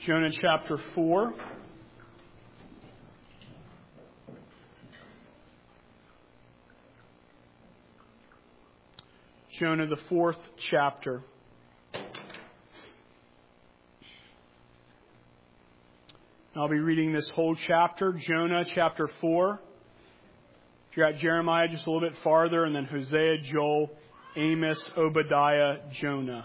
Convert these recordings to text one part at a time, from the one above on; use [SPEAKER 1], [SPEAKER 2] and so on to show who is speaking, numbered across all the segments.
[SPEAKER 1] Jonah chapter 4. Jonah, the 4th chapter. I'll be reading this whole chapter, Jonah chapter 4. If you're at Jeremiah, just a little bit farther, and then Hosea, Joel, Amos, Obadiah, Jonah.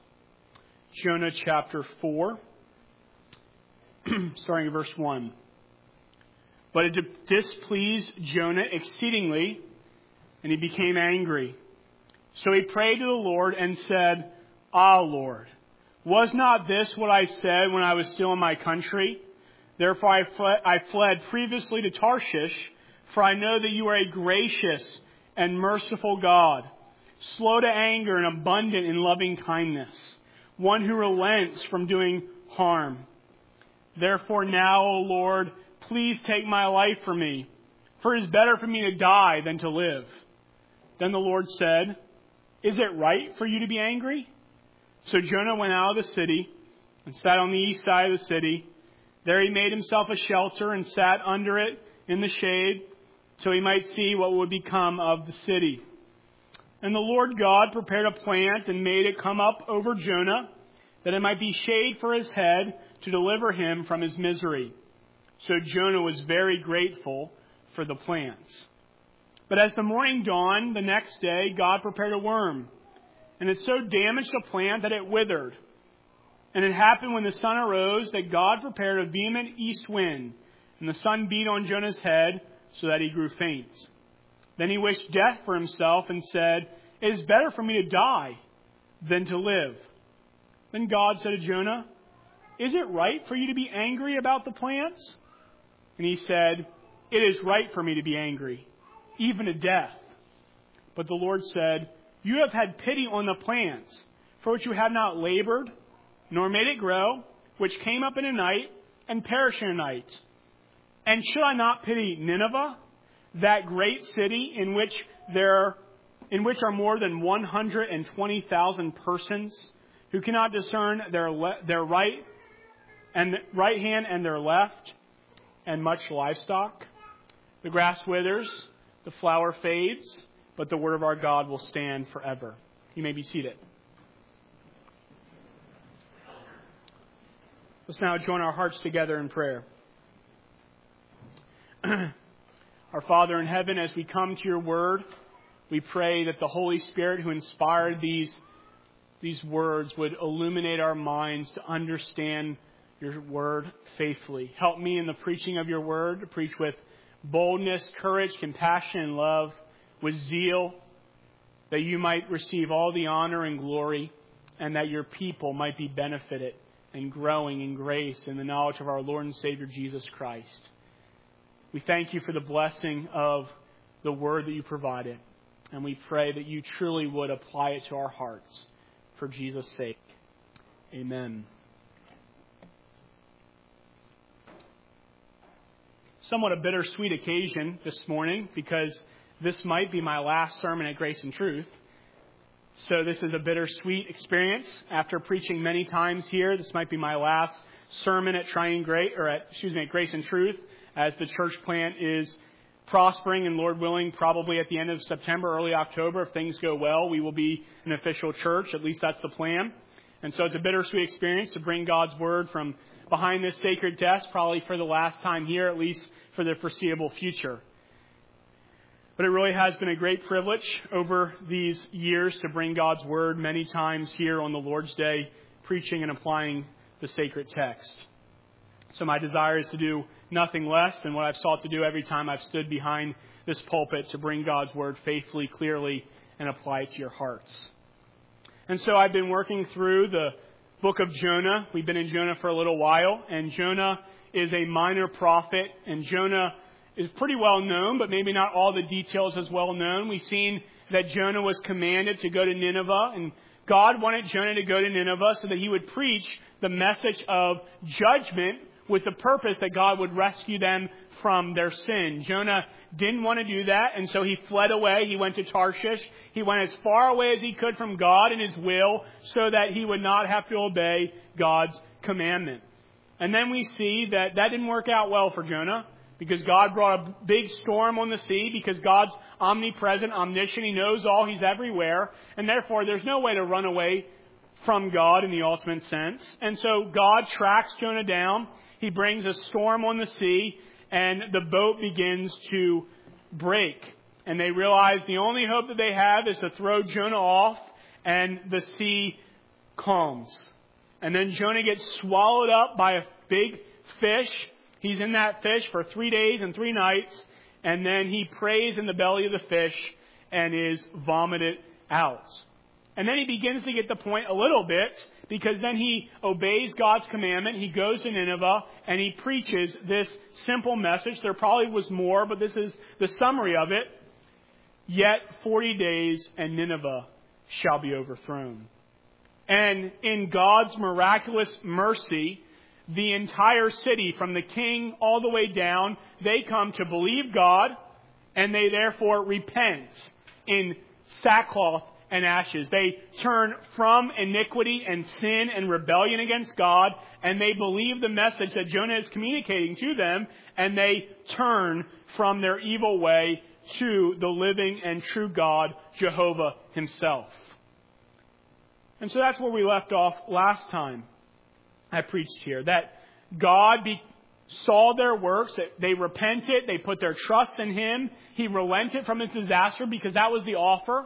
[SPEAKER 1] Jonah chapter 4, starting at verse 1. But it displeased Jonah exceedingly, and he became angry. So he prayed to the Lord and said, Ah, Lord, was not this what I said when I was still in my country? Therefore I fled previously to Tarshish, for I know that you are a gracious and merciful God, slow to anger and abundant in loving kindness, one who relents from doing harm. Therefore now, O Lord, please take my life from me, for it is better for me to die than to live. Then the Lord said, Is it right for you to be angry? So Jonah went out of the city and sat on the east side of the city. There he made himself a shelter and sat under it in the shade, so he might see what would become of the city. And the Lord God prepared a plant and made it come up over Jonah, that it might be shade for his head to deliver him from his misery. So Jonah was very grateful for the plants. But as the morning dawned the next day, God prepared a worm, and it so damaged the plant that it withered. And it happened when the sun arose that God prepared a vehement east wind, and the sun beat on Jonah's head so that he grew faint. Then he wished death for himself and said, It is better for me to die than to live. Then God said to Jonah, Is it right for you to be angry about the plants? And he said, It is right for me to be angry, even to death. But the Lord said, You have had pity on the plants, for which you have not labored, nor made it grow, which came up in a night and perished in a night. And should I not pity Nineveh, that great city in which are more than 120,000 persons, who cannot discern their right hand and their left, and much livestock? The grass withers, the flower fades, but the word of our God will stand forever. You may be seated. Let's now join our hearts together in prayer. Our Father in heaven, as we come to your word, we pray that the Holy Spirit who inspired these words would illuminate our minds to understand your word faithfully. Help me in the preaching of your word to preach with boldness, courage, compassion, and love, with zeal, that you might receive all the honor and glory, and that your people might be benefited and growing in grace and the knowledge of our Lord and Savior Jesus Christ. We thank you for the blessing of the word that you provided, and we pray that you truly would apply it to our hearts for Jesus' sake. Amen. Somewhat a bittersweet occasion this morning, because this might be my last sermon at Grace and Truth. So this is a bittersweet experience. After preaching many times here, this might be my last sermon at Grace and Truth, as the church plant is prospering, and Lord willing, probably at the end of September, early October, if things go well, we will be an official church. At least that's the plan. And so it's a bittersweet experience to bring God's word from behind this sacred desk, probably for the last time here, at least for the foreseeable future. But it really has been a great privilege over these years to bring God's word many times here on the Lord's Day, preaching and applying the sacred text. So my desire is to do nothing less than what I've sought to do every time I've stood behind this pulpit, to bring God's word faithfully, clearly, and apply it to your hearts. And so I've been working through the book of Jonah. We've been in Jonah for a little while, and Jonah is a minor prophet, and Jonah is pretty well known, but maybe not all the details as well known. We've seen that Jonah was commanded to go to Nineveh, and God wanted Jonah to go to Nineveh so that he would preach the message of judgment with the purpose that God would rescue them from their sin. Jonah didn't want to do that, and so he fled away. He went to Tarshish. He went as far away as he could from God and his will so that he would not have to obey God's commandment. And then we see that didn't work out well for Jonah, because God brought a big storm on the sea, because God's omnipresent, omniscient, He knows all, He's everywhere, and therefore there's no way to run away from God in the ultimate sense. And so God tracks Jonah down. He brings a storm on the sea, and the boat begins to break. And they realize the only hope that they have is to throw Jonah off, and the sea calms. And then Jonah gets swallowed up by a big fish. He's in that fish for 3 days and 3 nights, and then he prays in the belly of the fish and is vomited out. And then he begins to get the point a little bit, because then he obeys God's commandment. He goes to Nineveh and he preaches this simple message. There probably was more, but this is the summary of it. Yet 40 days and Nineveh shall be overthrown. And in God's miraculous mercy, the entire city, from the king all the way down, they come to believe God, and they therefore repent in sackcloth and ashes. They turn from iniquity and sin and rebellion against God, and they believe the message that Jonah is communicating to them, and they turn from their evil way to the living and true God, Jehovah Himself. And so that's where we left off last time I preached here, that God saw their works, that they repented, they put their trust in Him. He relented from His disaster, because that was the offer.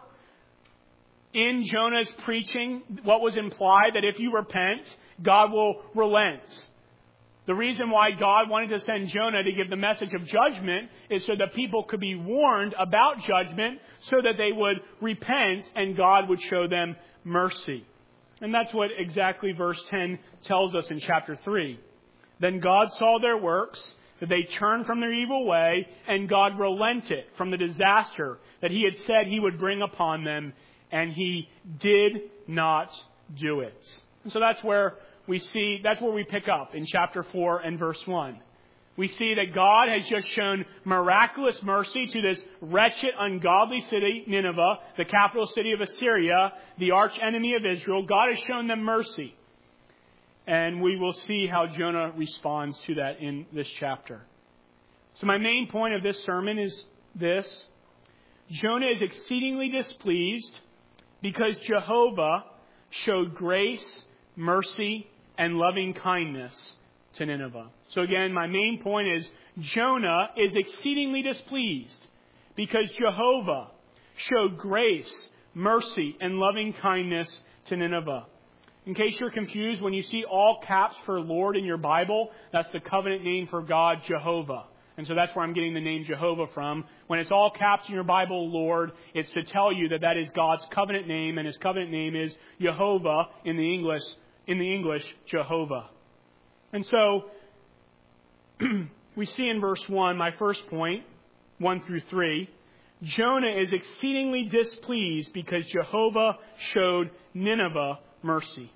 [SPEAKER 1] In Jonah's preaching, what was implied, that if you repent, God will relent. The reason why God wanted to send Jonah to give the message of judgment is so that people could be warned about judgment, so that they would repent and God would show them mercy. And that's what exactly verse 10 tells us in chapter 3. Then God saw their works, that they turned from their evil way, and God relented from the disaster that He had said He would bring upon them, and He did not do it. And so that's where we pick up in chapter 4 and verse 1. We see that God has just shown miraculous mercy to this wretched, ungodly city, Nineveh, the capital city of Assyria, the arch enemy of Israel. God has shown them mercy. And we will see how Jonah responds to that in this chapter. So my main point of this sermon is this. Jonah is exceedingly displeased because Jehovah showed grace, mercy, and loving kindness to Nineveh. So again, my main point is Jonah is exceedingly displeased because Jehovah showed grace, mercy, and loving kindness to Nineveh. In case you're confused, when you see all caps for Lord in your Bible, that's the covenant name for God, Jehovah. And so that's where I'm getting the name Jehovah from. When it's all caps in your Bible, Lord, it's to tell you that is God's covenant name, and His covenant name is Jehovah in the English, Jehovah. And so we see in verse 1, my first point, 1 through 3, Jonah is exceedingly displeased because Jehovah showed Nineveh mercy.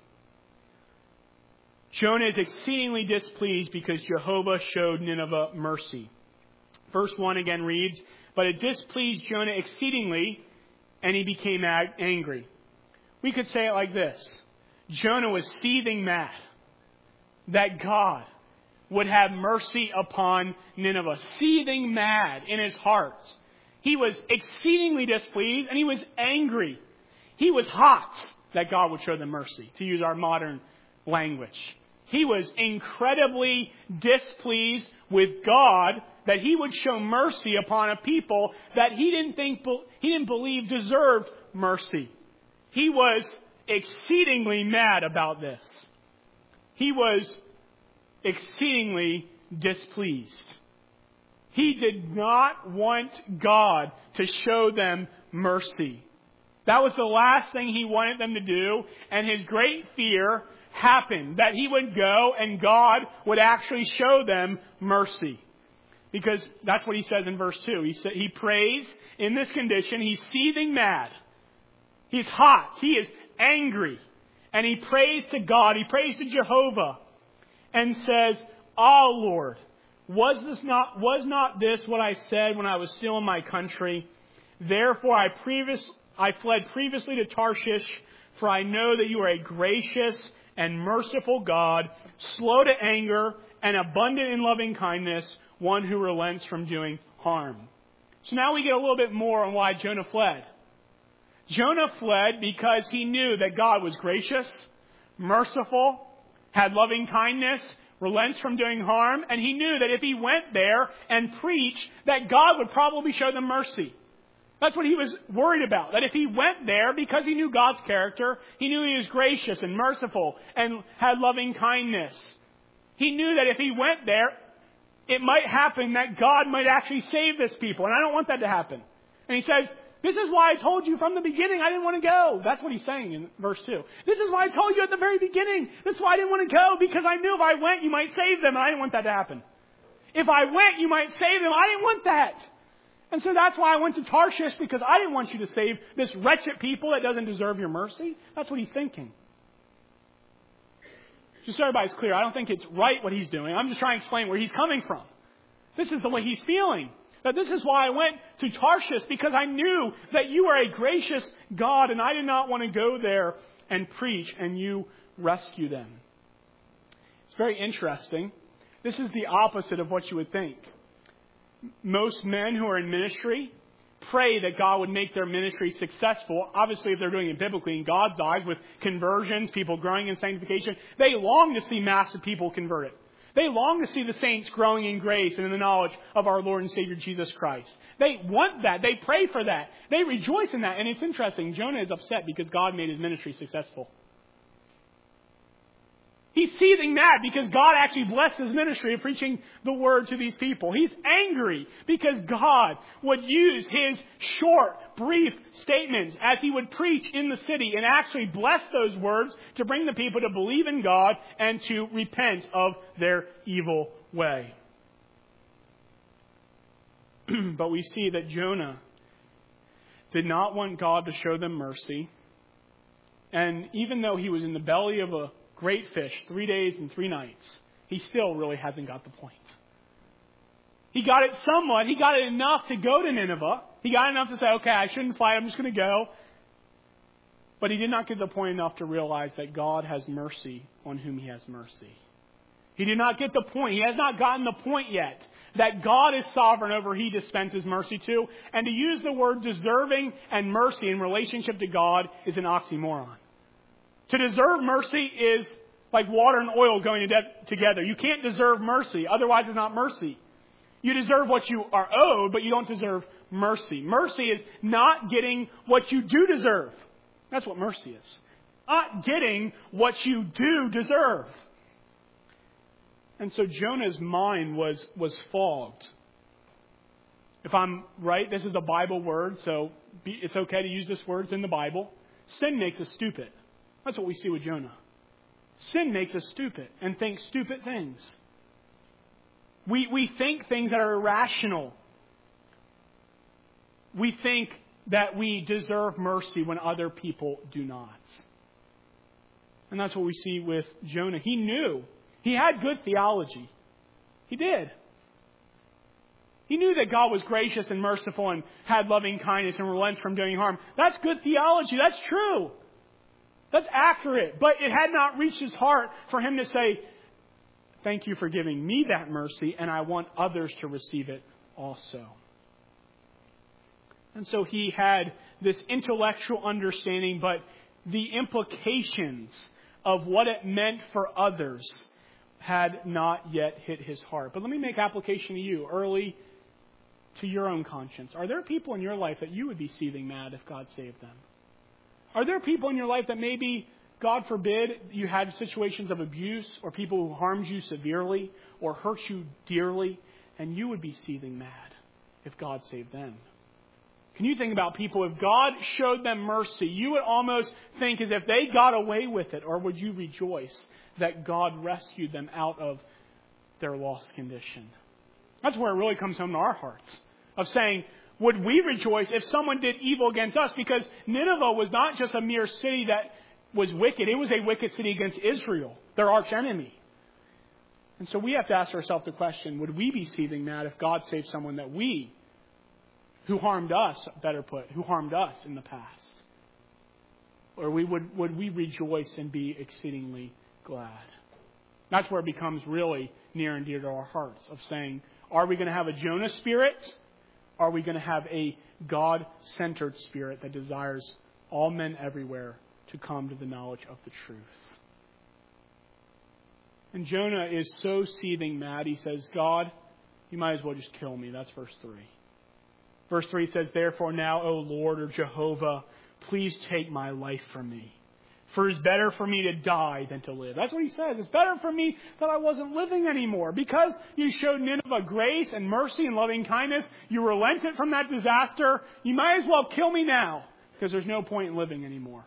[SPEAKER 1] Jonah is exceedingly displeased because Jehovah showed Nineveh mercy. Verse 1 again reads, "But it displeased Jonah exceedingly, and he became angry." We could say it like this. Jonah was seething mad that God would have mercy upon Nineveh. Seething mad in his heart. He was exceedingly displeased, and he was angry. He was hot that God would show them mercy, to use our modern language. He was incredibly displeased with God that He would show mercy upon a people that he didn't believe deserved mercy. He was exceedingly mad about this. He was exceedingly displeased. He did not want God to show them mercy. That was the last thing he wanted them to do, and his great fear happened, that he would go and God would actually show them mercy. Because that's what he says in verse 2. He prays in this condition. He's seething mad. He's hot. He is angry. And he prays to God. He prays to Jehovah and says, "Ah, Lord, was not this what I said when I was still in my country? Therefore I fled previously to Tarshish, for I know that you are a gracious and merciful God, slow to anger and abundant in loving kindness, one who relents from doing harm. So now we get a little bit more on why Jonah fled. Jonah fled because he knew that God was gracious, merciful, had loving kindness, relents from doing harm, and he knew that if he went there and preached, that God would probably show them mercy. That's what he was worried about. That if he went there, because he knew God's character, he knew he was gracious and merciful and had loving kindness. He knew that if he went there, it might happen that God might actually save this people. And I don't want that to happen. And he says, this is why I told you from the beginning I didn't want to go. That's what he's saying in verse 2. This is why I told you at the very beginning. That's why I didn't want to go, because I knew if I went, you might save them. And I didn't want that to happen. If I went, you might save them. I didn't want that. And so that's why I went to Tarshish, because I didn't want you to save this wretched people that doesn't deserve your mercy. That's what he's thinking. Just so everybody's clear, I don't think it's right what he's doing. I'm just trying to explain where he's coming from. This is the way he's feeling. That this is why I went to Tarshish, because I knew that you are a gracious God, and I did not want to go there and preach and you rescue them. It's very interesting. This is the opposite of what you would think. Most men who are in ministry pray that God would make their ministry successful. Obviously, if they're doing it biblically in God's eyes, with conversions, people growing in sanctification, they long to see massive people converted. They long to see the saints growing in grace and in the knowledge of our Lord and Savior Jesus Christ. They want that. They pray for that. They rejoice in that. And it's interesting. Jonah is upset because God made his ministry successful. He's seething mad because God actually blessed his ministry of preaching the word to these people. He's angry because God would use his short, brief statements as he would preach in the city and actually bless those words to bring the people to believe in God and to repent of their evil way. But we see that Jonah did not want God to show them mercy. And even though he was in the belly of a great fish, 3 days and 3 nights, he still really hasn't got the point. He got it somewhat. He got it enough to go to Nineveh. He got enough to say, okay, I shouldn't fight. I'm just going to go. But he did not get the point enough to realize that God has mercy on whom he has mercy. He did not get the point. He has not gotten the point yet that God is sovereign over who he dispenses mercy to. And to use the word deserving and mercy in relationship to God is an oxymoron. To deserve mercy is like water and oil going together. You can't deserve mercy. Otherwise, it's not mercy. You deserve what you are owed, but you don't deserve mercy. Mercy is not getting what you do deserve. That's what mercy is. Not getting what you do deserve. And so Jonah's mind was fogged. If I'm right, this is a Bible word, so it's okay to use this word. It's in the Bible. Sin makes us stupid. That's what we see with Jonah. Sin makes us stupid and think stupid things. We think things that are irrational. We think that we deserve mercy when other people do not. And that's what we see with Jonah. He knew. He had good theology. He did. He knew that God was gracious and merciful and had loving kindness and relents from doing harm. That's good theology. That's true. That's accurate. But it had not reached his heart for him to say, thank you for giving me that mercy, and I want others to receive it also. And so he had this intellectual understanding, but the implications of what it meant for others had not yet hit his heart. But let me make application to you early, to your own conscience. Are there people in your life that you would be seething mad if God saved them? Are there people in your life that maybe, God forbid, you had situations of abuse or people who harmed you severely or hurt you dearly, and you would be seething mad if God saved them? Can you think about people, if God showed them mercy, you would almost think as if they got away with it, or would you rejoice that God rescued them out of their lost condition? That's where it really comes home to our hearts, of saying, would we rejoice if someone did evil against us? Because Nineveh was not just a mere city that was wicked. It was a wicked city against Israel, their arch enemy. And so we have to ask ourselves the question, would we be seething mad if God saved someone that who harmed us, better put, who harmed us in the past? Or would we rejoice and be exceedingly glad. That's where it becomes really near and dear to our hearts of saying, are we going to have a Jonah spirit? Are we going to have a God-centered spirit that desires all men everywhere to come to the knowledge of the truth? And Jonah is so seething mad, he says, God, you might as well just kill me. That's verse 3. Verse 3 says, therefore now, O Lord or Jehovah, please take my life from me. For it's better for me to die than to live. That's what he says. It's better for me that I wasn't living anymore. Because you showed Nineveh grace and mercy and loving kindness, you relented from that disaster, you might as well kill me now. Because there's no point in living anymore.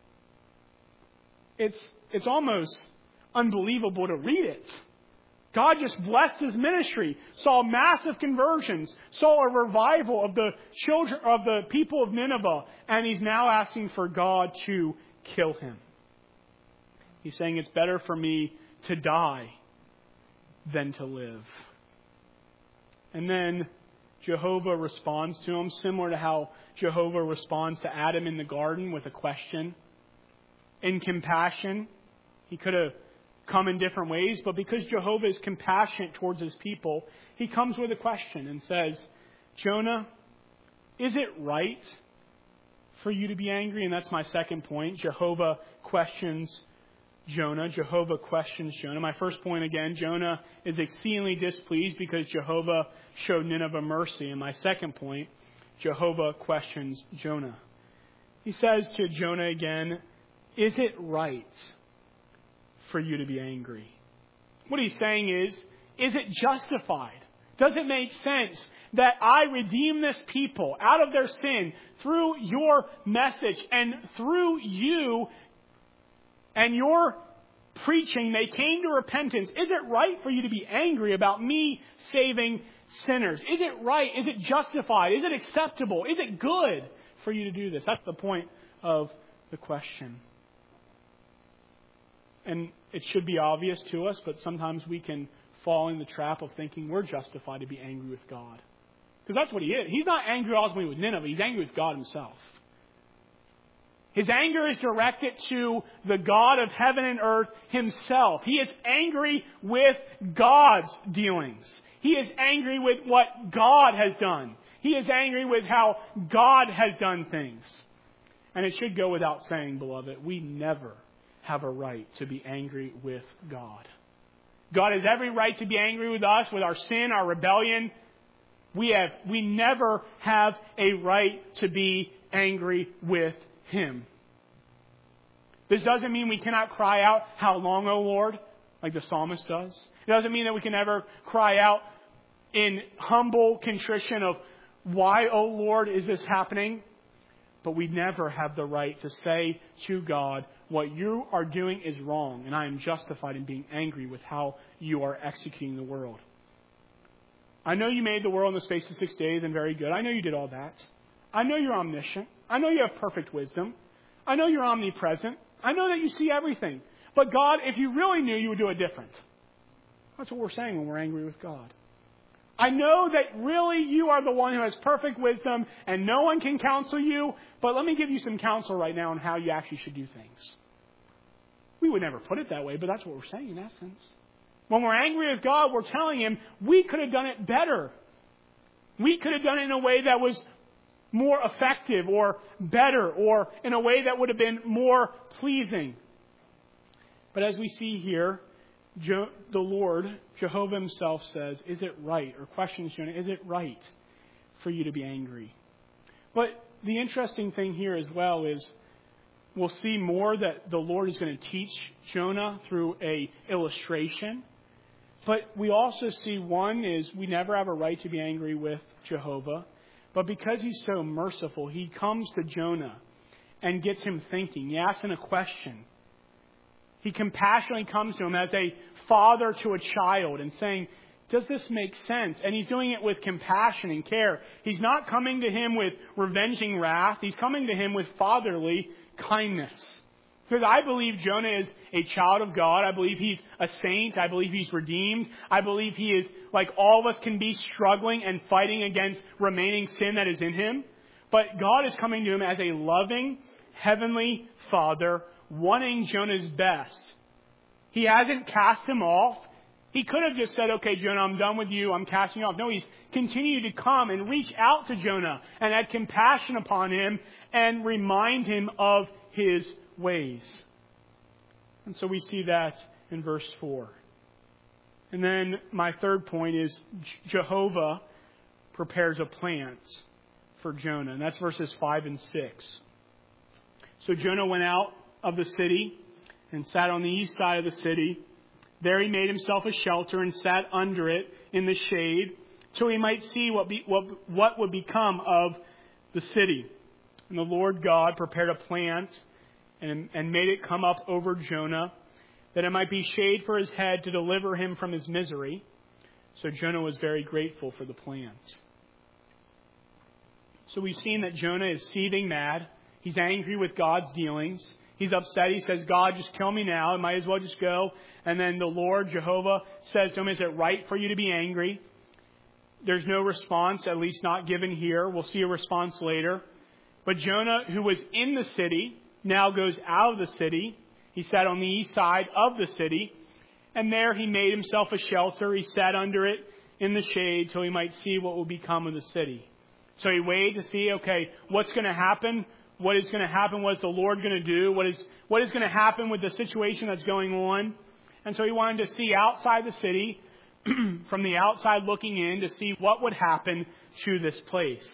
[SPEAKER 1] It's almost unbelievable to read it. God just blessed his ministry, saw massive conversions, saw a revival of the children of the people of Nineveh, and he's now asking for God to kill him. He's saying it's better for me to die than to live. And then Jehovah responds to him, similar to how Jehovah responds to Adam in the garden with a question. In compassion, he could have come in different ways, but because Jehovah is compassionate towards his people, he comes with a question and says, Jonah, is it right for you to be angry? And that's my second point. Jehovah questions Jonah. Jehovah questions Jonah. My first point again, Jonah is exceedingly displeased because Jehovah showed Nineveh mercy. And my second point, Jehovah questions Jonah. He says to Jonah again, is it right for you to be angry? What he's saying is it justified? Does it make sense that I redeem this people out of their sin through your message and through you and your preaching, they came to repentance? Is it right for you to be angry about me saving sinners? Is it right? Is it justified? Is it acceptable? Is it good for you to do this? That's the point of the question. And it should be obvious to us, but sometimes we can fall in the trap of thinking we're justified to be angry with God. Because that's what he is. He's not angry ultimately with Nineveh. He's angry with God himself. His anger is directed to the God of heaven and earth himself. He is angry with God's dealings. He is angry with what God has done. He is angry with how God has done things. And it should go without saying, beloved, we never have a right to be angry with God. God has every right to be angry with us, with our sin, our rebellion. We never have a right to be angry with Him. This doesn't mean we cannot cry out, how long, O Lord, like the psalmist does. It doesn't mean that we can never cry out in humble contrition of, why, O Lord, is this happening? But we never have the right to say to God, what you are doing is wrong, and I am justified in being angry with how you are executing the world. I know you made the world in the space of 6 days, and very good. I know you did all that. I know you're omniscient. I know you have perfect wisdom. I know you're omnipresent. I know that you see everything. But God, if you really knew, you would do it different. That's what we're saying when we're angry with God. I know that really you are the one who has perfect wisdom and no one can counsel you, but let me give you some counsel right now on how you actually should do things. We would never put it that way, but that's what we're saying in essence. When we're angry with God, we're telling Him we could have done it better. We could have done it in a way that was more effective or better or in a way that would have been more pleasing. But as we see here, the Lord, Jehovah himself says, is it right? Or questions Jonah, is it right for you to be angry? But the interesting thing here as well is we'll see more that the Lord is going to teach Jonah through a illustration. But we also see one is we never have a right to be angry with Jehovah. But because He's so merciful, He comes to Jonah and gets him thinking. He asks him a question. He compassionately comes to him as a father to a child and saying, does this make sense? And He's doing it with compassion and care. He's not coming to him with revenging wrath. He's coming to him with fatherly kindness. Because I believe Jonah is a child of God. I believe he's a saint. I believe he's redeemed. I believe he is, like all of us can be, struggling and fighting against remaining sin that is in him. But God is coming to him as a loving, heavenly Father, wanting Jonah's best, He hasn't cast him off. He could have just said, okay, Jonah, I'm done with you. I'm casting you off. No, he's continued to come and reach out to Jonah and had compassion upon him and remind him of his ways. And so we see that in verse 4. And then my third point is Jehovah prepares a plant for Jonah. And that's verses 5 and 6. So Jonah went out of the city and sat on the east side of the city. There he made himself a shelter and sat under it in the shade till he might see what would become of the city. And the Lord God prepared a plant and made it come up over Jonah, that it might be shade for his head to deliver him from his misery. So Jonah was very grateful for the plant. So we've seen that Jonah is seething mad. He's angry with God's dealings. He's upset. He says, God, just kill me now. I might as well just go. And then the Lord, Jehovah, says to him, is it right for you to be angry? There's no response, at least not given here. We'll see a response later. But Jonah, who was in the city, now goes out of the city. He sat on the east side of the city. And there he made himself a shelter. He sat under it in the shade till he might see what will become of the city. So he waited to see, okay, what's going to happen? What is going to happen? What is the Lord going to do? What is going to happen with the situation that's going on? And so he wanted to see outside the city, from the outside looking in, to see what would happen to this place.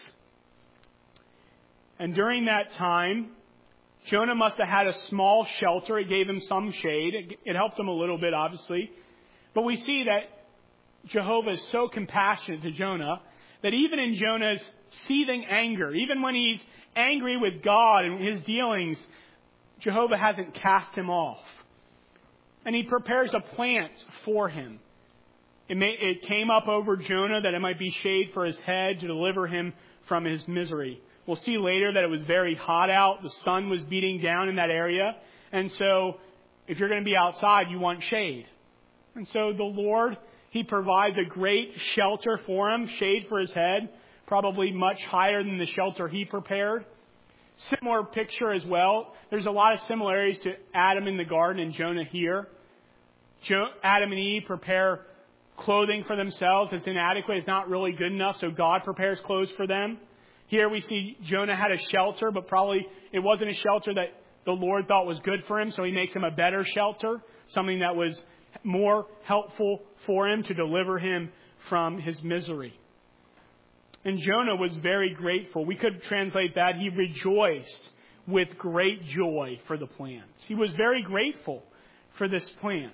[SPEAKER 1] And during that time, Jonah must have had a small shelter. It gave him some shade. It helped him a little bit, obviously. But we see that Jehovah is so compassionate to Jonah that even in Jonah's seething anger, even when he's angry with God and his dealings, Jehovah hasn't cast him off. And he prepares a plant for him. It came up over Jonah that it might be shade for his head to deliver him from his misery. We'll see later that it was very hot out. The sun was beating down in that area. And so if you're going to be outside, you want shade. And so the Lord, He provides a great shelter for him, shade for his head, probably much higher than the shelter he prepared. Similar picture as well. There's a lot of similarities to Adam in the garden and Jonah here. Adam and Eve prepare clothing for themselves. It's inadequate. It's not really good enough. So God prepares clothes for them. Here we see Jonah had a shelter, but probably it wasn't a shelter that the Lord thought was good for him. So He makes him a better shelter, something that was more helpful for him to deliver him from his misery. And Jonah was very grateful. We could translate that. He rejoiced with great joy for the plans. He was very grateful for this plans.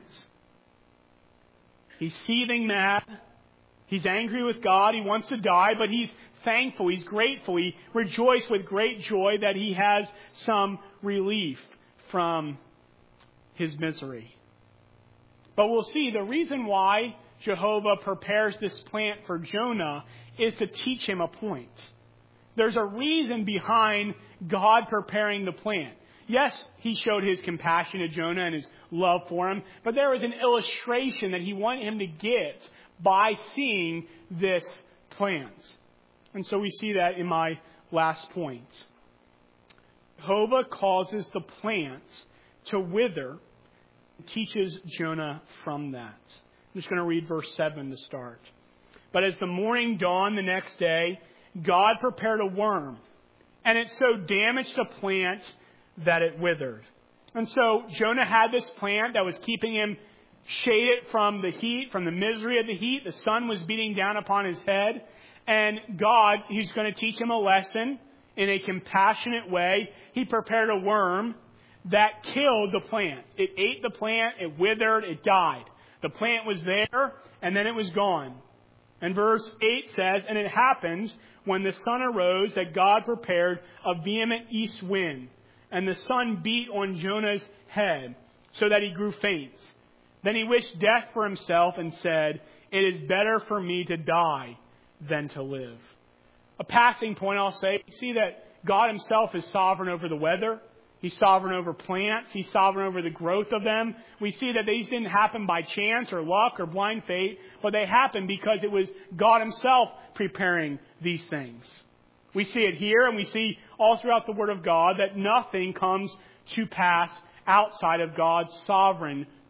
[SPEAKER 1] He's seething mad. He's angry with God. He wants to die, but he's thankful. He's grateful. He rejoiced with great joy that he has some relief from his misery. But we'll see the reason why Jehovah prepares this plant for Jonah is to teach him a point. There's a reason behind God preparing the plant. Yes, He showed His compassion to Jonah and His love for him, but there was an illustration that He wanted him to get by seeing this plant. And so we see that in my last point. Jehovah causes the plant to wither and teaches Jonah from that. I'm just going to read verse 7 to start. But as the morning dawned the next day, God prepared a worm, and it so damaged the plant that it withered. And so Jonah had this plant that was keeping him shaded from the heat, from the misery of the heat. The sun was beating down upon his head. And God, He's going to teach him a lesson in a compassionate way. He prepared a worm that killed the plant. It ate the plant, it withered, it died. The plant was there, and then it was gone. And verse 8 says, and it happened when the sun arose that God prepared a vehement east wind, and the sun beat on Jonah's head so that he grew faint. Then he wished death for himself and said, it is better for me to die than to live. A passing point, I'll say, you see that God Himself is sovereign over the weather. He's sovereign over plants. He's sovereign over the growth of them. We see that these didn't happen by chance or luck or blind fate, but they happened because it was God Himself preparing these things. We see it here, and we see all throughout the Word of God that nothing comes to pass outside of God's sovereign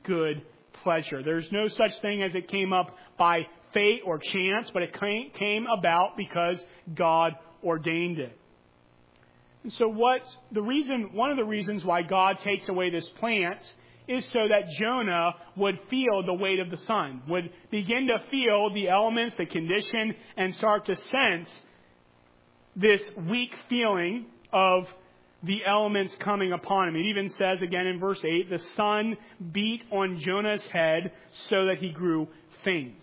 [SPEAKER 1] good pleasure. There's no such thing as it came up by fate or chance, but it came about because God ordained it. And so one of the reasons why God takes away this plant is so that Jonah would feel the weight of the sun, would begin to feel the elements, the condition, and start to sense this weak feeling of the elements coming upon him. It even says again in verse 8, the sun beat on Jonah's head so that he grew faint.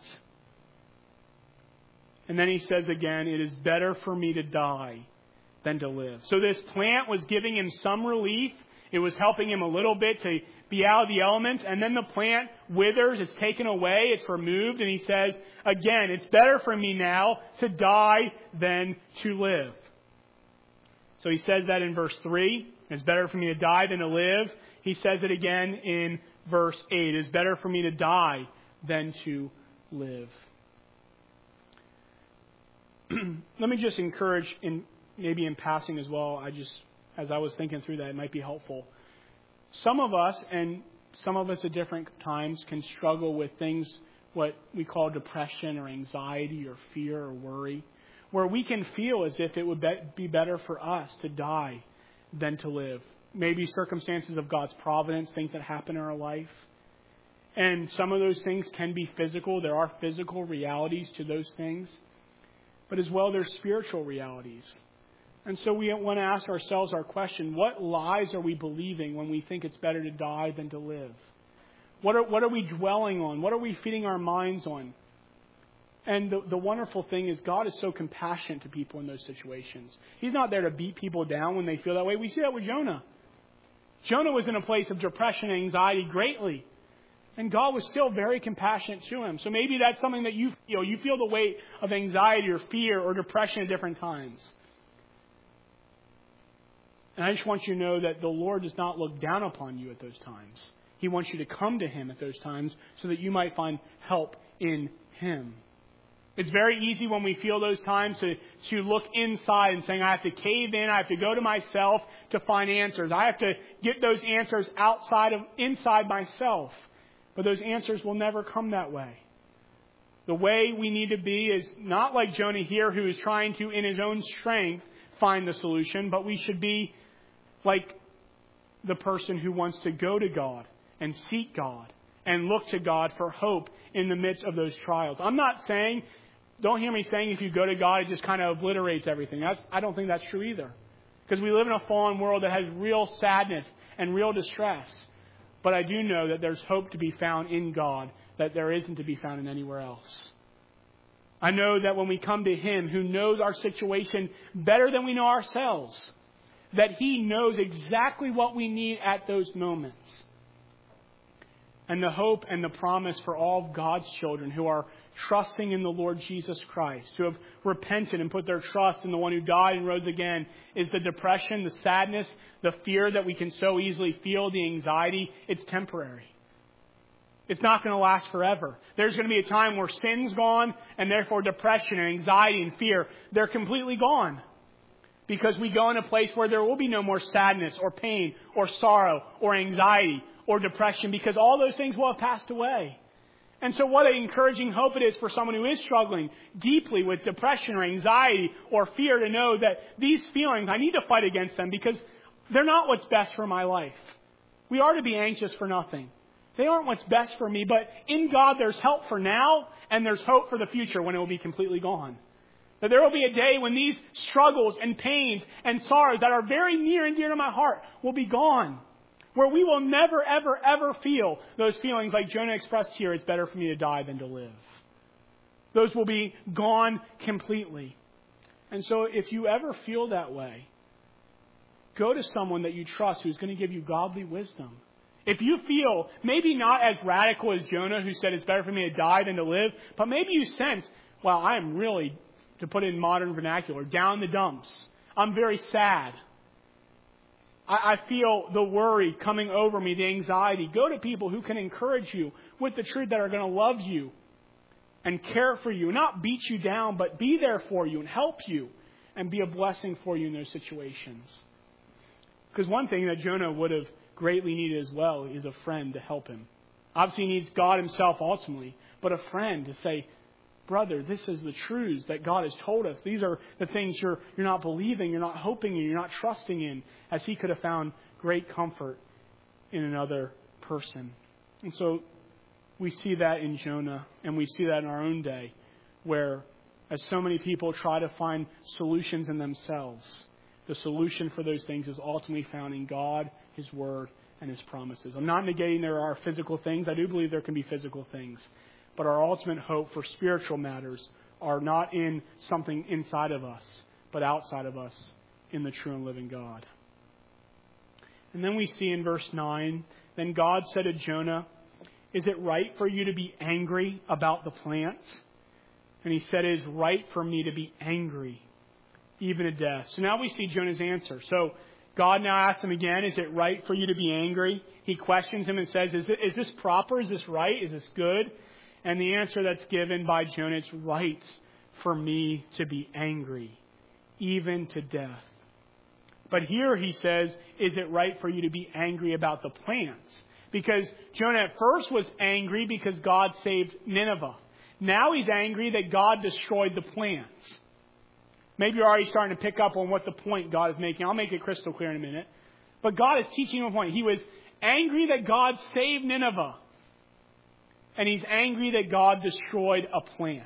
[SPEAKER 1] And then he says again, it is better for me to die than to live. So this plant was giving him some relief. It was helping him a little bit to be out of the elements. And then the plant withers. It's taken away. It's removed. And he says, again, it's better for me now to die than to live. So he says that in verse 3. It's better for me to die than to live. He says it again in verse 8. It's better for me to die than to live. Let me just encourage, maybe in passing as well, as I was thinking through that, it might be helpful. Some of us at different times can struggle with things, what we call depression or anxiety or fear or worry, where we can feel as if it would be better for us to die than to live. Maybe circumstances of God's providence, things that happen in our life. And some of those things can be physical. There are physical realities to those things. But as well, there's spiritual realities. And so we want to ask ourselves our question, what lies are we believing when we think it's better to die than to live? What are we dwelling on? What are we feeding our minds on? And the wonderful thing is God is so compassionate to people in those situations. He's not there to beat people down when they feel that way. We see that with Jonah. Jonah was in a place of depression and anxiety greatly. And God was still very compassionate to him. So maybe that's something that you feel. You feel the weight of anxiety or fear or depression at different times. And I just want you to know that the Lord does not look down upon you at those times. He wants you to come to Him at those times so that you might find help in Him. It's very easy when we feel those times to look inside and saying, I have to cave in, I have to go to myself to find answers. I have to get those answers inside myself. But those answers will never come that way. The way we need to be is not like Jonah here, who is trying to, in his own strength, find the solution, but we should be like the person who wants to go to God and seek God and look to God for hope in the midst of those trials. I'm not saying, don't hear me saying if you go to God, it just kind of obliterates everything. I don't think that's true either. Because we live in a fallen world that has real sadness and real distress. But I do know that there's hope to be found in God that there isn't to be found in anywhere else. I know that when we come to Him, who knows our situation better than we know ourselves, that He knows exactly what we need at those moments. And the hope and the promise for all of God's children who are trusting in the Lord Jesus Christ, who have repented and put their trust in the one who died and rose again, is the depression, the sadness, the fear that we can so easily feel, the anxiety. It's temporary. It's not going to last forever. There's going to be a time where sin's gone, and therefore depression and anxiety and fear, they're completely gone. Because we go in a place where there will be no more sadness or pain or sorrow or anxiety or depression, because all those things will have passed away. And so what an encouraging hope it is for someone who is struggling deeply with depression or anxiety or fear to know that these feelings, I need to fight against them because they're not what's best for my life. We are to be anxious for nothing. They aren't what's best for me, but in God there's help for now and there's hope for the future when it will be completely gone. That there will be a day when these struggles and pains and sorrows that are very near and dear to my heart will be gone. Where we will never, ever, ever feel those feelings like Jonah expressed here, it's better for me to die than to live. Those will be gone completely. And so if you ever feel that way, go to someone that you trust who's going to give you godly wisdom. If you feel, maybe not as radical as Jonah, who said it's better for me to die than to live, but maybe you sense, well, I am really, to put it in modern vernacular, down in the dumps. I'm very sad. I feel the worry coming over me, the anxiety. Go to people who can encourage you with the truth, that are going to love you and care for you, not beat you down, but be there for you and help you and be a blessing for you in those situations. Because one thing that Jonah would have greatly needed as well is a friend to help him. Obviously, he needs God himself ultimately, but a friend to say, brother, this is the truths that God has told us. These are the things you're not believing, you're not hoping in, you're not trusting in, as he could have found great comfort in another person. And so we see that in Jonah, and we see that in our own day, where as so many people try to find solutions in themselves, the solution for those things is ultimately found in God, his word, and his promises. I'm not negating there are physical things. I do believe there can be physical things. But our ultimate hope for spiritual matters are not in something inside of us, but outside of us in the true and living God. And then we see in verse 9, then God said to Jonah, is it right for you to be angry about the plants? And he said, it is right for me to be angry, even to death. So now we see Jonah's answer. So God now asks him again, is it right for you to be angry? He questions him and says, is this proper? Is this right? Is this good? And the answer that's given by Jonah, it's right for me to be angry, even to death. But here he says, is it right for you to be angry about the plants? Because Jonah at first was angry because God saved Nineveh. Now he's angry that God destroyed the plants. Maybe you're already starting to pick up on what the point God is making. I'll make it crystal clear in a minute. But God is teaching him a point. He was angry that God saved Nineveh. And he's angry that God destroyed a plant.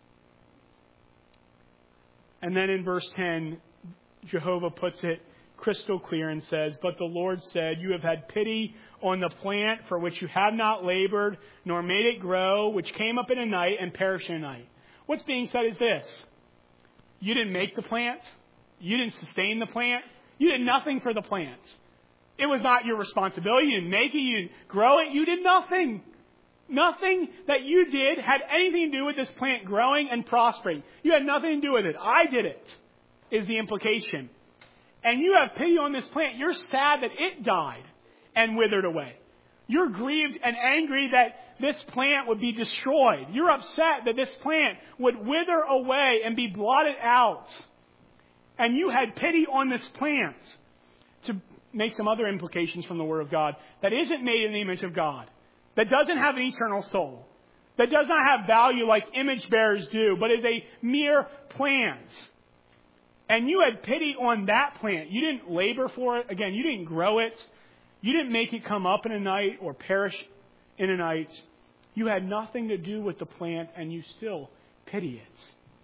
[SPEAKER 1] And then in verse 10, Jehovah puts it crystal clear and says, but the Lord said, you have had pity on the plant for which you have not labored, nor made it grow, which came up in a night and perished in a night. What's being said is this. You didn't make the plant. You didn't sustain the plant. You did nothing for the plant. It was not your responsibility. You didn't make it. You didn't grow it. You did nothing. Nothing that you did had anything to do with this plant growing and prospering. You had nothing to do with it. I did it, is the implication. And you have pity on this plant. You're sad that it died and withered away. You're grieved and angry that this plant would be destroyed. You're upset that this plant would wither away and be blotted out. And you had pity on this plant. To make some other implications from the Word of God, that isn't made in the image of God, that doesn't have an eternal soul, that does not have value like image bearers do, but is a mere plant. And you had pity on that plant. You didn't labor for it. Again, you didn't grow it. You didn't make it come up in a night or perish in a night. You had nothing to do with the plant, and you still pity it.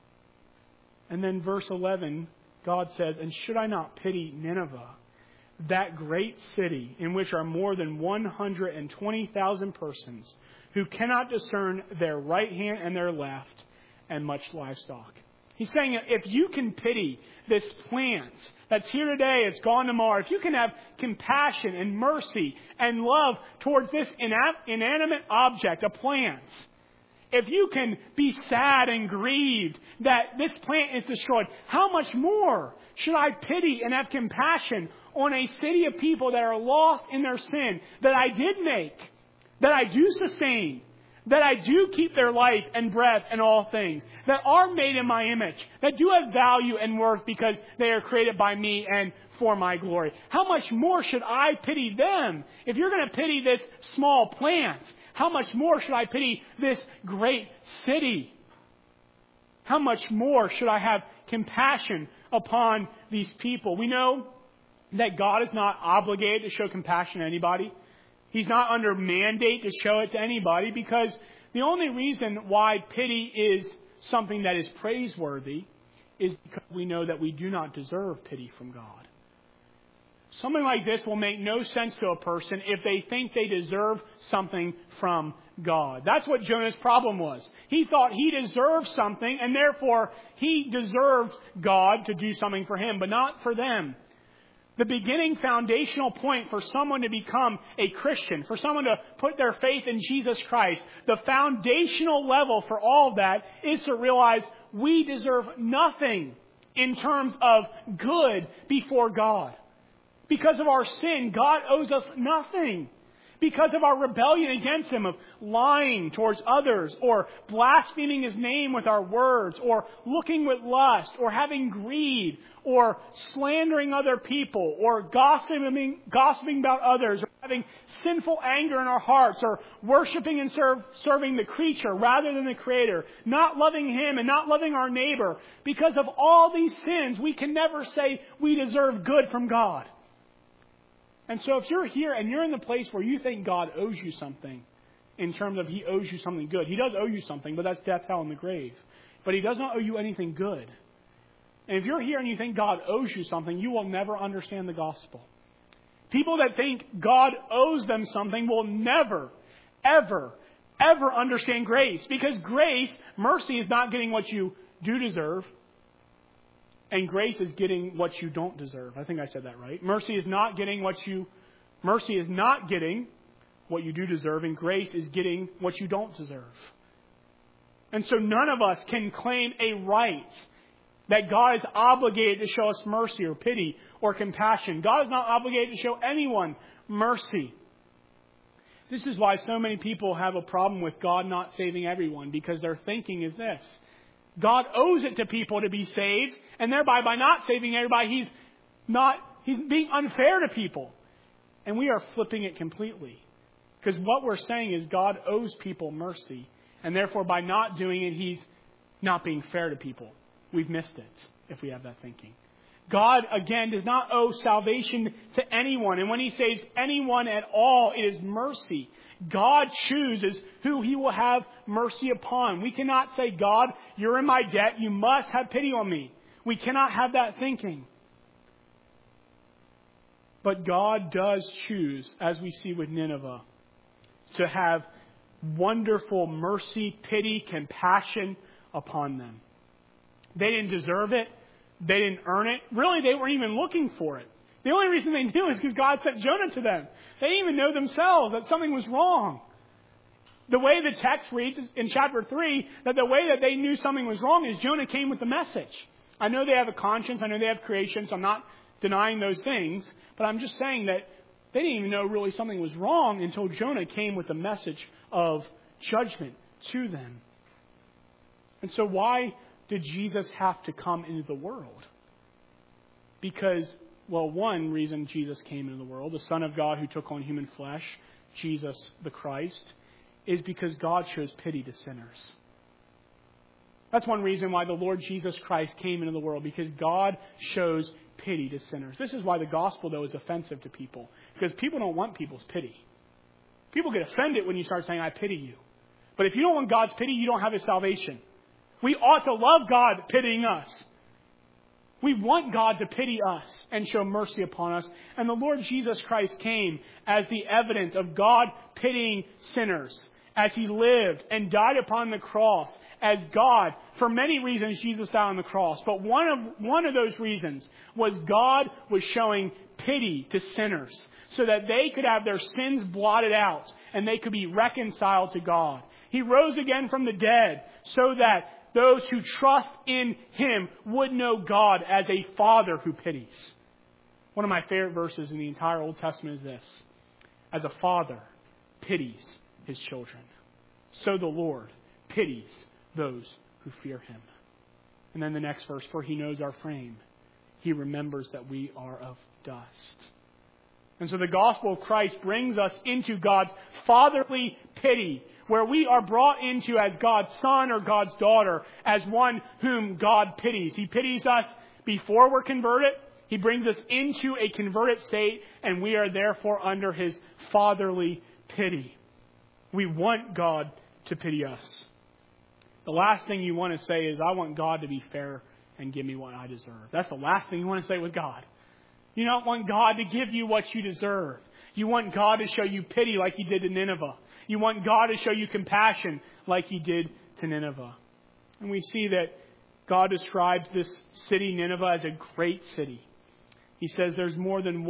[SPEAKER 1] And then verse 11, God says, and should I not pity Nineveh, that great city in which are more than 120,000 persons who cannot discern their right hand and their left, and much livestock? He's saying, if you can pity this plant that's here today, it's gone tomorrow, if you can have compassion and mercy and love towards this inanimate object, a plant, if you can be sad and grieved that this plant is destroyed, how much more should I pity and have compassion on a city of people that are lost in their sin, that I did make, that I do sustain, that I do keep their life and breath and all things, that are made in my image, that do have value and worth because they are created by me and for my glory. How much more should I pity them? If you're going to pity this small plant, how much more should I pity this great city? How much more should I have compassion upon these people? We know that God is not obligated to show compassion to anybody. He's not under mandate to show it to anybody, because the only reason why pity is something that is praiseworthy is because we know that we do not deserve pity from God. Something like this will make no sense to a person if they think they deserve something from God. That's what Jonah's problem was. He thought he deserved something, and therefore he deserved God to do something for him, but not for them. The beginning foundational point for someone to become a Christian, for someone to put their faith in Jesus Christ, the foundational level for all of that is to realize we deserve nothing in terms of good before God. Because of our sin, God owes us nothing. because of our rebellion against Him, of lying towards others, or blaspheming His name with our words, or looking with lust, or having greed, or slandering other people, or gossiping about others, or having sinful anger in our hearts, or worshiping and serving the creature rather than the Creator, not loving Him and not loving our neighbor. Because of all these sins, we can never say we deserve good from God. And so if you're here and you're in the place where you think God owes you something, in terms of He owes you something good. He does owe you something, but that's death, hell, and the grave. But He does not owe you anything good. And if you're here and you think God owes you something, you will never understand the gospel. People that think God owes them something will never, ever, ever understand grace. Because grace, mercy, is not getting what you do deserve. And grace is getting what you don't deserve. I think I said that right. Mercy is not getting what you do deserve, and grace is getting what you don't deserve. And so none of us can claim a right that God is obligated to show us mercy or pity or compassion. God is not obligated to show anyone mercy. This is why so many people have a problem with God not saving everyone, because their thinking is this: God owes it to people to be saved, and thereby by not saving everybody, He's being unfair to people. And we are flipping it completely. Because what we're saying is God owes people mercy, and therefore by not doing it, He's not being fair to people. We've missed it if we have that thinking. God, again, does not owe salvation to anyone. And when He saves anyone at all, it is mercy. God chooses who He will have mercy upon. We cannot say, God, you're in my debt. You must have pity on me. We cannot have that thinking. But God does choose, as we see with Nineveh, to have wonderful mercy, pity, compassion upon them. They didn't deserve it. They didn't earn it. Really, they weren't even looking for it. The only reason they knew is because God sent Jonah to them. They didn't even know themselves that something was wrong. The way the text reads in chapter 3, that the way that they knew something was wrong is Jonah came with the message. I know they have a conscience. I know they have creation, so I'm not denying those things. But I'm just saying that they didn't even know really something was wrong until Jonah came with the message of judgment to them. And so why did Jesus have to come into the world? Because, well, one reason Jesus came into the world, the Son of God who took on human flesh, Jesus the Christ, is because God shows pity to sinners. That's one reason why the Lord Jesus Christ came into the world, because God shows pity to sinners. This is why the gospel, though, is offensive to people, because people don't want people's pity. People get offended when you start saying, I pity you. But if you don't want God's pity, you don't have His salvation. We ought to love God pitying us. We want God to pity us and show mercy upon us. And the Lord Jesus Christ came as the evidence of God pitying sinners as He lived and died upon the cross as God. For many reasons, Jesus died on the cross. But one of those reasons was God was showing pity to sinners so that they could have their sins blotted out and they could be reconciled to God. He rose again from the dead so that those who trust in Him would know God as a Father who pities. One of my favorite verses in the entire Old Testament is this: as a father pities his children, so the Lord pities those who fear Him. And then the next verse, for He knows our frame. He remembers that we are of dust. And so the gospel of Christ brings us into God's fatherly pity, where we are brought into as God's son or God's daughter, as one whom God pities. He pities us before we're converted. He brings us into a converted state, and we are therefore under His fatherly pity. We want God to pity us. The last thing you want to say is, I want God to be fair and give me what I deserve. That's the last thing you want to say with God. You don't want God to give you what you deserve. You want God to show you pity like He did to Nineveh. You want God to show you compassion like He did to Nineveh. And we see that God describes this city, Nineveh, as a great city. He says there's more than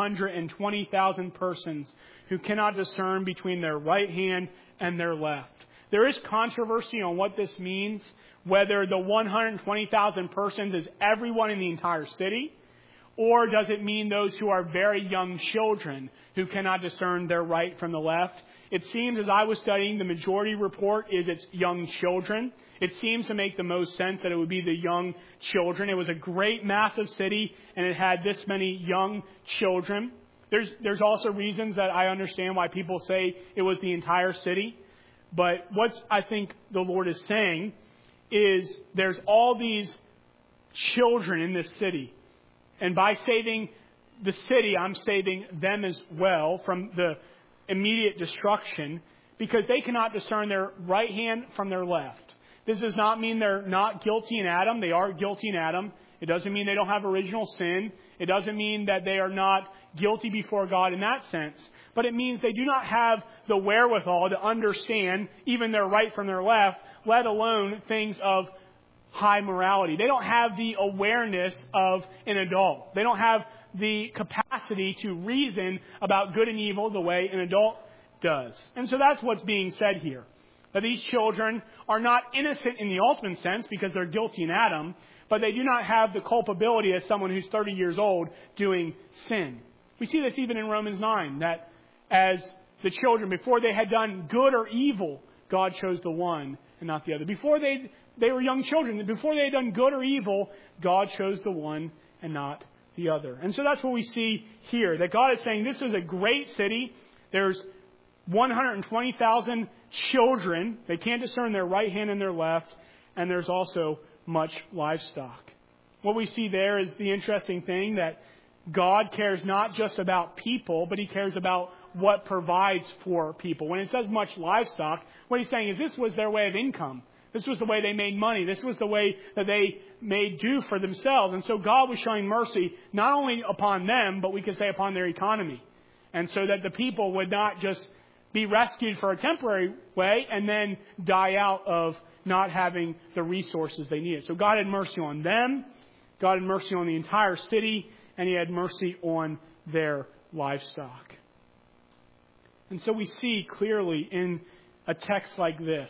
[SPEAKER 1] 120,000 persons who cannot discern between their right hand and their left. There is controversy on what this means, whether the 120,000 persons is everyone in the entire city, Or does it mean those who are very young children who cannot discern their right from the left? It seems, as I was studying, the majority report is it's young children. It seems to make the most sense that it would be the young children. It was a great, massive city, and it had this many young children. There's also reasons that I understand why people say it was the entire city. But what I think the Lord is saying is there's all these children in this city. And by saving the city, I'm saving them as well from the immediate destruction, because they cannot discern their right hand from their left. This does not mean they're not guilty in Adam. They are guilty in Adam. It doesn't mean they don't have original sin. It doesn't mean that they are not guilty before God in that sense. But it means they do not have the wherewithal to understand even their right from their left, let alone things of high morality. They don't have the awareness of an adult. They don't have the capacity to reason about good and evil the way an adult does. And so that's what's being said here. That these children are not innocent in the ultimate sense because they're guilty in Adam, but they do not have the culpability as someone who's 30 years old doing sin. We see this even in Romans 9, that as the children, before they had done good or evil, God chose the one and not the other. Before they were young children, before they had done good or evil, God chose the one and not the other. And so that's what we see here, that God is saying this is a great city. There's 120,000 children. They can't discern their right hand and their left. And there's also much livestock. What we see there is the interesting thing that God cares not just about people, but He cares about what provides for people. When it says much livestock, what He's saying is this was their way of income. This was the way they made money. This was the way that they made do for themselves. And so God was showing mercy not only upon them, but we could say upon their economy. And so that the people would not just be rescued for a temporary way and then die out of not having the resources they needed. So God had mercy on them. God had mercy on the entire city. And He had mercy on their livestock. And so we see clearly in a text like this,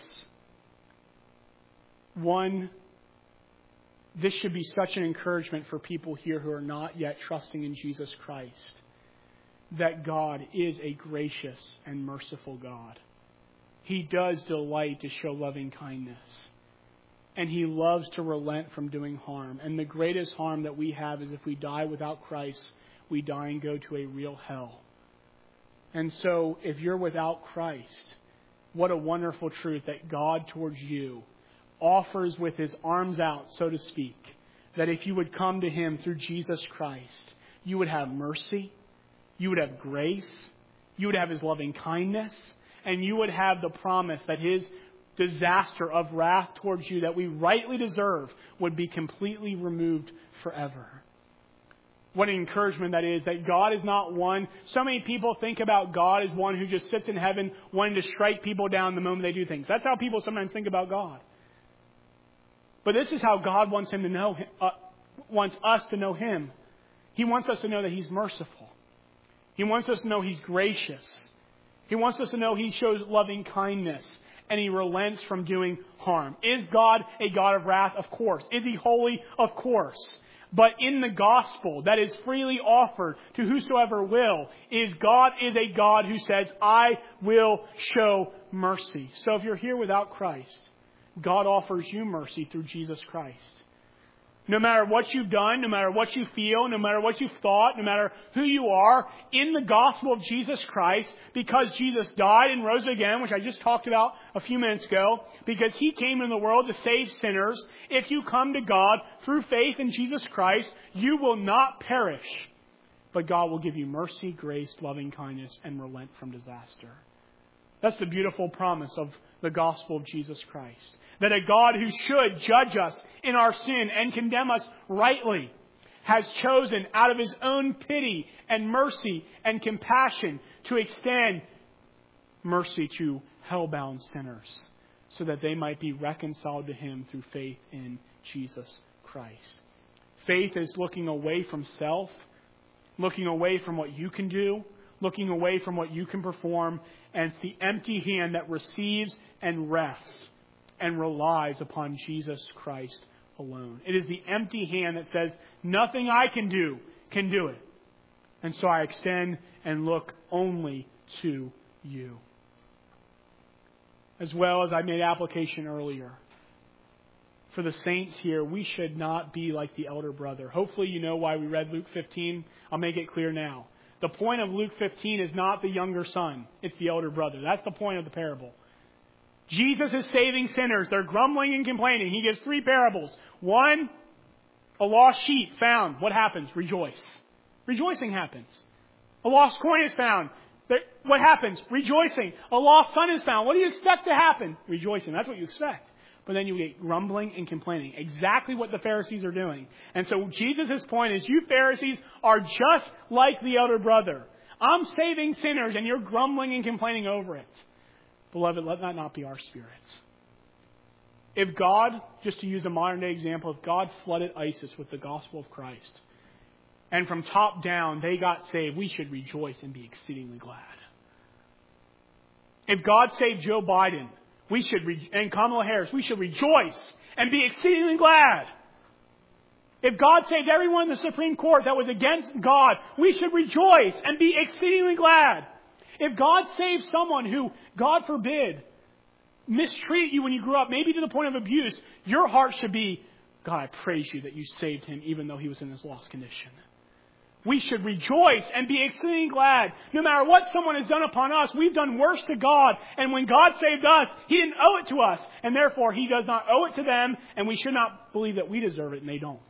[SPEAKER 1] one, this should be such an encouragement for people here who are not yet trusting in Jesus Christ, that God is a gracious and merciful God. He does delight to show loving kindness. And He loves to relent from doing harm. And the greatest harm that we have is if we die without Christ, we die and go to a real hell. And so if you're without Christ, what a wonderful truth that God towards you offers with His arms out, so to speak, that if you would come to Him through Jesus Christ, you would have mercy, you would have grace, you would have His loving kindness, and you would have the promise that His disaster of wrath towards you that we rightly deserve would be completely removed forever. What an encouragement that is, that God is not one. So many people think about God as one who just sits in heaven wanting to strike people down the moment they do things. That's how people sometimes think about God. But this is how God wants Him to know, wants us to know Him. He wants us to know that He's merciful. He wants us to know He's gracious. He wants us to know He shows loving kindness. And He relents from doing harm. Is God a God of wrath? Of course. Is He holy? Of course. But in the gospel that is freely offered to whosoever will, God is a God who says, I will show mercy. So if you're here without Christ, God offers you mercy through Jesus Christ. No matter what you've done, no matter what you feel, no matter what you've thought, no matter who you are, in the gospel of Jesus Christ, because Jesus died and rose again, which I just talked about a few minutes ago, because He came in the world to save sinners, if you come to God through faith in Jesus Christ, you will not perish. But God will give you mercy, grace, loving kindness, and relent from disaster. That's the beautiful promise of the gospel of Jesus Christ. That a God who should judge us in our sin and condemn us rightly has chosen out of His own pity and mercy and compassion to extend mercy to hell-bound sinners so that they might be reconciled to Him through faith in Jesus Christ. Faith is looking away from self, looking away from what you can do, looking away from what you can perform, and it's the empty hand that receives and rests and relies upon Jesus Christ alone. It is the empty hand that says, nothing I can do can do it. And so I extend and look only to you. As well as I made application earlier. For the saints here, we should not be like the elder brother. Hopefully you know why we read Luke 15. I'll make it clear now. The point of Luke 15 is not the younger son. It's the elder brother. That's the point of the parable. Jesus is saving sinners. They're grumbling and complaining. He gives 3 parables. 1, a lost sheep found. What happens? Rejoice. Rejoicing happens. A lost coin is found. What happens? Rejoicing. A lost son is found. What do you expect to happen? Rejoicing. That's what you expect. But then you get grumbling and complaining. Exactly what the Pharisees are doing. And so Jesus' point is, you Pharisees are just like the elder brother. I'm saving sinners and you're grumbling and complaining over it. Beloved, let that not be our spirits. If God, just to use a modern day example, if God flooded ISIS with the gospel of Christ, and from top down they got saved, we should rejoice and be exceedingly glad. If God saved Joe Biden, and Kamala Harris, we should rejoice and be exceedingly glad. If God saved everyone in the Supreme Court that was against God, we should rejoice and be exceedingly glad. If God saved someone who, God forbid, mistreated you when you grew up, maybe to the point of abuse, your heart should be, God, I praise you that you saved him even though he was in this lost condition. We should rejoice and be exceedingly glad. No matter what someone has done upon us, we've done worse to God. And when God saved us, He didn't owe it to us. And therefore, He does not owe it to them. And we should not believe that we deserve it and they don't.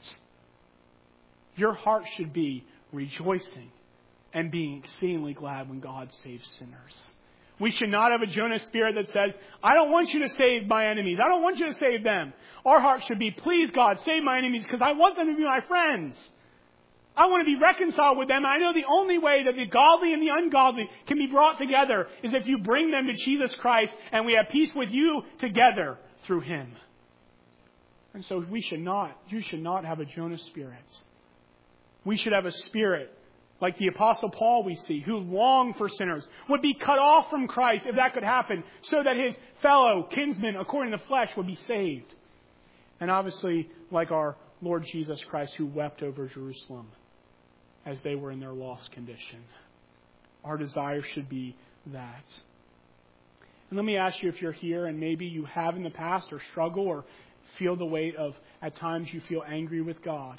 [SPEAKER 1] Your heart should be rejoicing and being exceedingly glad when God saves sinners. We should not have a Jonah spirit that says, I don't want you to save my enemies. I don't want you to save them. Our heart should be, please God, save my enemies because I want them to be my friends. I want to be reconciled with them. I know the only way that the godly and the ungodly can be brought together is if you bring them to Jesus Christ and we have peace with you together through Him. And so you should not have a Jonah spirit. We should have a spirit like the Apostle Paul we see, who longed for sinners, would be cut off from Christ if that could happen, so that his fellow kinsmen, according to the flesh, would be saved. And obviously, like our Lord Jesus Christ, who wept over Jerusalem as they were in their lost condition. Our desire should be that. And let me ask you, if you're here and maybe you have in the past or struggle or feel the weight of, at times you feel angry with God.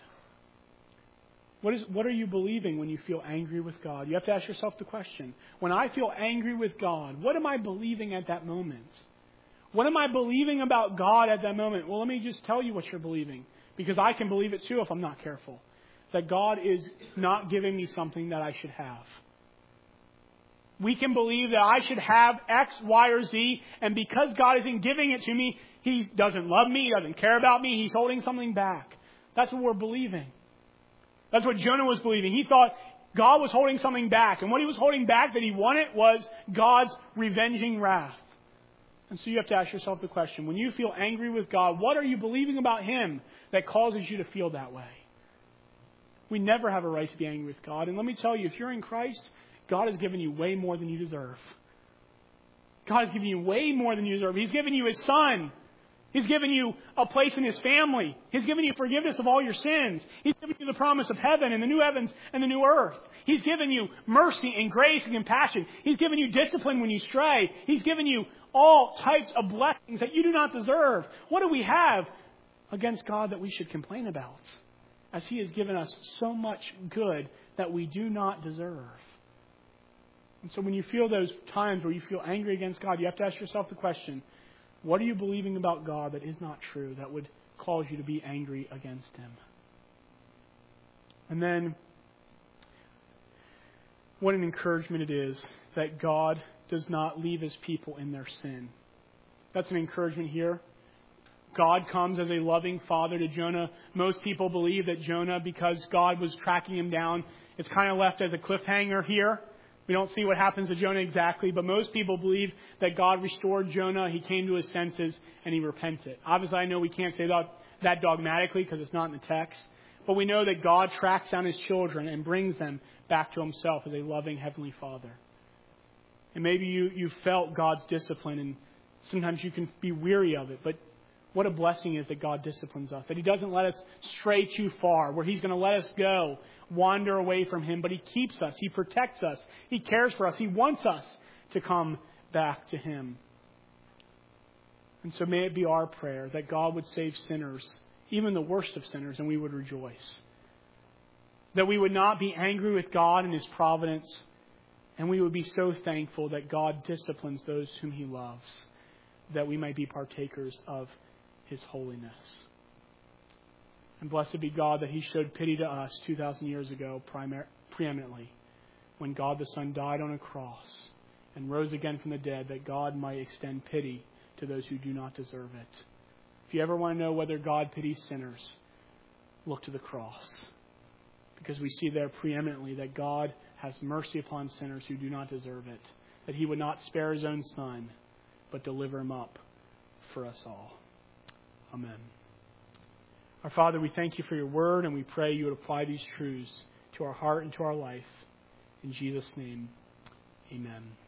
[SPEAKER 1] What are you believing when you feel angry with God? You have to ask yourself the question. When I feel angry with God, what am I believing at that moment? What am I believing about God at that moment? Well, let me just tell you what you're believing. Because I can believe it too if I'm not careful. That God is not giving me something that I should have. We can believe that I should have X, Y, or Z, and because God isn't giving it to me, He doesn't love me, He doesn't care about me, He's holding something back. That's what we're believing. That's what Jonah was believing. He thought God was holding something back, and what he was holding back that he wanted was God's revenging wrath. And so you have to ask yourself the question, when you feel angry with God, what are you believing about Him that causes you to feel that way? We never have a right to be angry with God. And let me tell you, if you're in Christ, God has given you way more than you deserve. God has given you way more than you deserve. He's given you His Son. He's given you a place in His family. He's given you forgiveness of all your sins. He's given you the promise of heaven and the new heavens and the new earth. He's given you mercy and grace and compassion. He's given you discipline when you stray. He's given you all types of blessings that you do not deserve. What do we have against God that we should complain about? As He has given us so much good that we do not deserve. And so when you feel those times where you feel angry against God, you have to ask yourself the question, what are you believing about God that is not true, that would cause you to be angry against Him? And then, what an encouragement it is that God does not leave His people in their sin. That's an encouragement here. God comes as a loving Father to Jonah. Most people believe that Jonah, because God was tracking him down, it's kind of left as a cliffhanger here. We don't see what happens to Jonah exactly, but most people believe that God restored Jonah, he came to his senses, and he repented. Obviously, I know we can't say that dogmatically because it's not in the text, but we know that God tracks down His children and brings them back to Himself as a loving Heavenly Father. And maybe you felt God's discipline, and sometimes you can be weary of it, but What a blessing it is that God disciplines us, that He doesn't let us stray too far, where He's going to let us go, wander away from Him, but He keeps us, He protects us, He cares for us, He wants us to come back to Him. And so may it be our prayer that God would save sinners, even the worst of sinners, and we would rejoice. That we would not be angry with God and His providence, and we would be so thankful that God disciplines those whom He loves, that we might be partakers of His holiness. And blessed be God that He showed pity to us 2,000 years ago preeminently, when God the Son died on a cross and rose again from the dead, that God might extend pity to those who do not deserve it. If you ever want to know whether God pities sinners, look to the cross. Because we see there preeminently that God has mercy upon sinners who do not deserve it. That He would not spare His own Son, but deliver Him up for us all. Amen. Our Father, we thank You for Your word, and we pray You would apply these truths to our heart and to our life. In Jesus' name, amen.